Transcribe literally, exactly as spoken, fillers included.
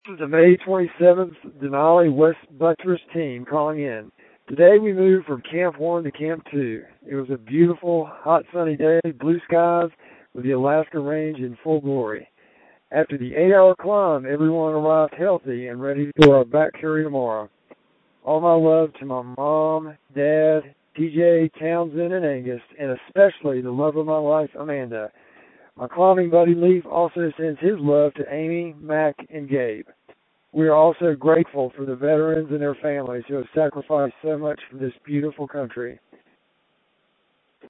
The May twenty-seventh Denali West Buttress team calling in. Today we moved from Camp one to Camp two. It was a beautiful, hot sunny day, blue skies, with the Alaska Range in full glory. After the eight-hour climb, everyone arrived healthy and ready to go our back carry tomorrow. All my love to my mom, dad, T J, Townsend, and Angus, and especially the love of my life, Amanda. My climbing buddy Leaf also sends his love to Amy, Mac, and Gabe. We are also grateful for the veterans and their families who have sacrificed so much for this beautiful country.